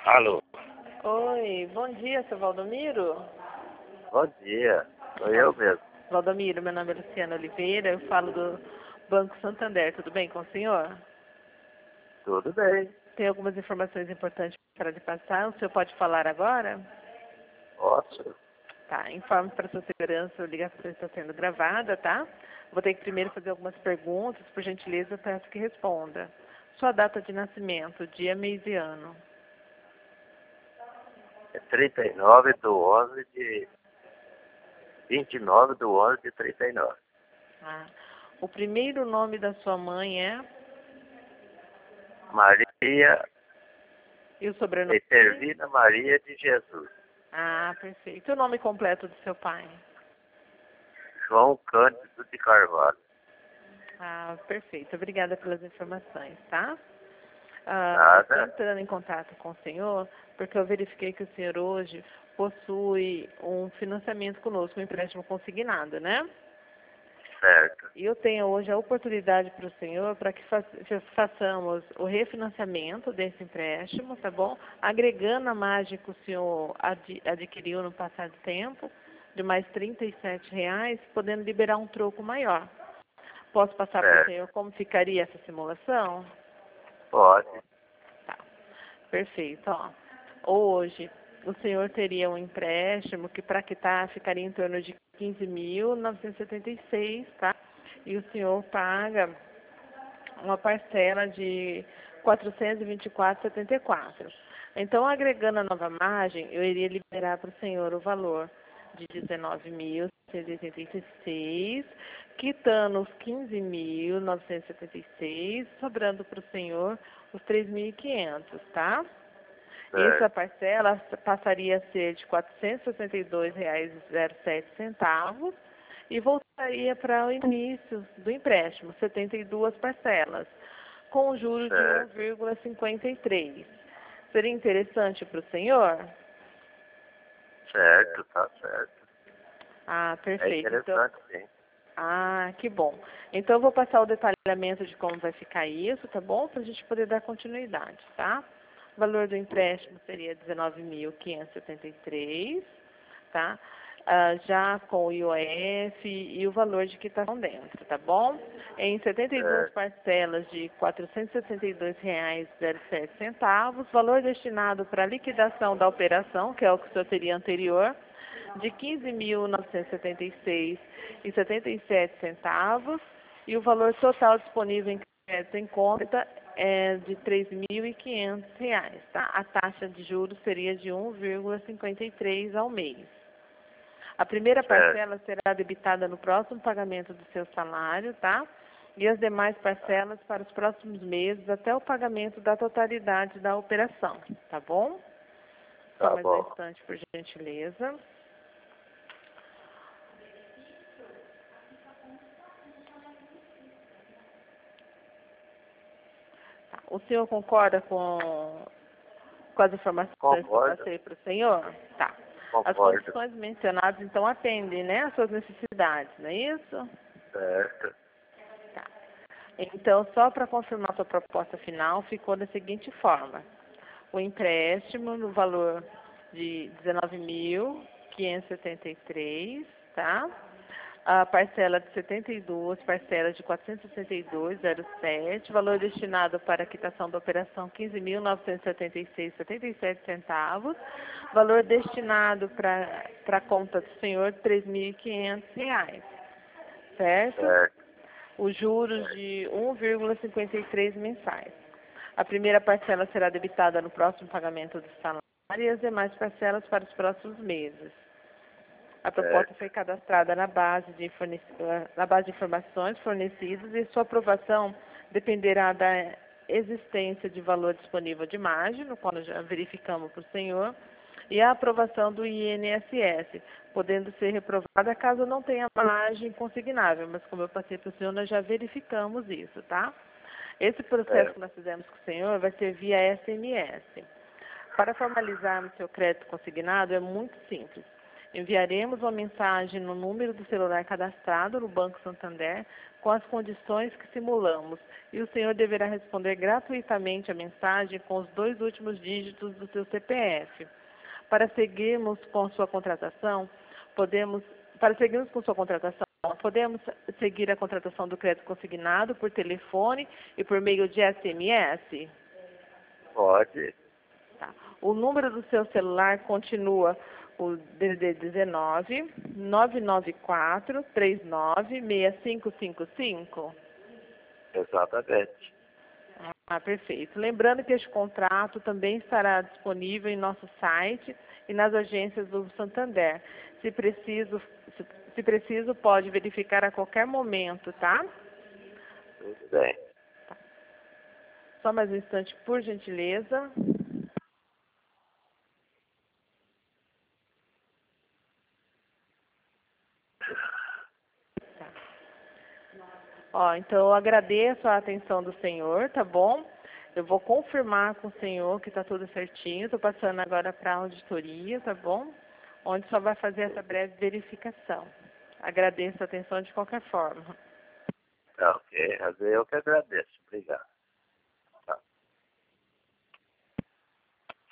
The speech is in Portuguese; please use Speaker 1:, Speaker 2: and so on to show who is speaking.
Speaker 1: Alô,
Speaker 2: Oi, bom dia, seu Valdomiro.
Speaker 1: bom dia. Sou eu mesmo.
Speaker 2: Valdomiro, meu nome é Luciana Oliveira, eu falo do Banco Santander, tudo bem com o senhor?
Speaker 1: Tudo bem.
Speaker 2: Tem algumas informações importantes para lhe passar, o senhor pode falar agora?
Speaker 1: Posso?
Speaker 2: Tá, informe para sua segurança, a ligação está sendo gravada, tá? Vou ter que primeiro fazer algumas perguntas, por gentileza, eu peço que responda. Sua data de nascimento, dia, mês e ano.
Speaker 1: É 39 do 11 de... 29 do 11 de 39.
Speaker 2: Ah, o primeiro nome da sua mãe é?
Speaker 1: Maria
Speaker 2: E o sobrenome?
Speaker 1: Etervina Maria de Jesus.
Speaker 2: Ah, perfeito. E o nome completo do seu pai?
Speaker 1: João Cândido de Carvalho.
Speaker 2: Ah, perfeito. Obrigada pelas informações, tá? Estou
Speaker 1: Nada.
Speaker 2: entrando em contato com o senhor porque eu verifiquei que o senhor hoje possui um financiamento conosco, um empréstimo consignado, né?
Speaker 1: Certo.
Speaker 2: E eu tenho hoje a oportunidade para o senhor para que façamos o refinanciamento desse empréstimo, tá bom? Agregando a margem que o senhor adquiriu no passado tempo, de mais R$ 37, podendo liberar um troco maior. Posso passar para o
Speaker 1: Certo.
Speaker 2: senhor como ficaria essa simulação?
Speaker 1: Pode.
Speaker 2: Tá, perfeito. Ó, hoje, o senhor teria um empréstimo que para quitar ficaria em torno de 15.976, tá? E o senhor paga uma parcela de 424,74. Então, agregando a nova margem, eu iria liberar para o senhor o valor de 19.186, quitando os 15.976, sobrando para o senhor os 3.500, tá? Essa
Speaker 1: Certo.
Speaker 2: parcela passaria a ser de R$ 462,07 e voltaria para o início do empréstimo, 72 parcelas, com juros de
Speaker 1: Certo.
Speaker 2: 1,53. Seria interessante para o senhor?
Speaker 1: Certo, tá certo.
Speaker 2: Ah,
Speaker 1: É
Speaker 2: perfeito. Então,
Speaker 1: interessante, sim.
Speaker 2: que bom. Então, eu vou passar o detalhamento de como vai ficar isso, tá bom? Para a gente poder dar continuidade, tá? O valor do empréstimo seria 19.573, tá? Já com o IOF e o valor de quitação dentro, tá bom? Em 72
Speaker 1: Certo.
Speaker 2: parcelas de R$ 462,07, valor destinado para a liquidação da operação, que é o que o senhor teria anterior, de R$ 15.976,77, e o valor total disponível em crédito em conta é de R$ 3.500, tá? A taxa de juros seria de 1,53 ao mês. A primeira
Speaker 1: Certo.
Speaker 2: parcela será debitada no próximo pagamento do seu salário, tá? E as demais parcelas para os próximos meses até o pagamento da totalidade da operação, tá bom? Só
Speaker 1: Tá
Speaker 2: mais um
Speaker 1: bom.
Speaker 2: instante, por gentileza. Tá. O senhor concorda com as informações que eu
Speaker 1: Concordo.
Speaker 2: passei para o senhor? Tá. As
Speaker 1: Concordo.
Speaker 2: condições mencionadas, então, atendem, né, às suas necessidades, não é isso?
Speaker 1: Certo.
Speaker 2: Tá. Então, só para confirmar sua proposta final, ficou da seguinte forma. O empréstimo no valor de 19.573, tá? A parcela de 72, parcelas de 462,07, valor destinado para a quitação da operação 15.976,77 valor destinado para a conta do senhor R$ 3.500, certo?
Speaker 1: Certo.
Speaker 2: Os juros de 1,53 mensais. A primeira parcela será debitada no próximo pagamento do salário e as demais parcelas para os próximos meses. A proposta
Speaker 1: Certo.
Speaker 2: foi cadastrada na base de informações fornecidas e sua aprovação dependerá da existência de valor disponível de margem, no qual nós já verificamos para o senhor, e a aprovação do INSS, podendo ser reprovada caso não tenha margem consignável, mas como eu passei para o senhor, nós já verificamos isso, tá? Esse processo que
Speaker 1: Certo.
Speaker 2: nós fizemos com o senhor vai ser via SMS. Para formalizarmos seu crédito consignado é muito simples. Enviaremos uma mensagem no número do celular cadastrado no Banco Santander com as condições que simulamos e o senhor deverá responder gratuitamente a mensagem com os 2 últimos dígitos do seu CPF. Para seguirmos com sua contratação, podemos seguir a contratação do crédito consignado por telefone e por meio de SMS?
Speaker 1: Pode.
Speaker 2: Tá. O número do seu celular continua o DDD 19 994 39 6555?
Speaker 1: Exatamente.
Speaker 2: Ah, perfeito. Lembrando que este contrato também estará disponível em nosso site e nas agências do Santander. Se preciso, pode verificar a qualquer momento, tá?
Speaker 1: Tudo bem.
Speaker 2: Só mais um instante, por gentileza. Ó, então eu agradeço a atenção do senhor, tá bom? Eu vou confirmar com o senhor que está tudo certinho. Estou passando agora para a auditoria, tá bom? Onde só vai fazer essa breve verificação. Agradeço a atenção de qualquer forma.
Speaker 1: Tá ok. Eu que agradeço. Obrigado.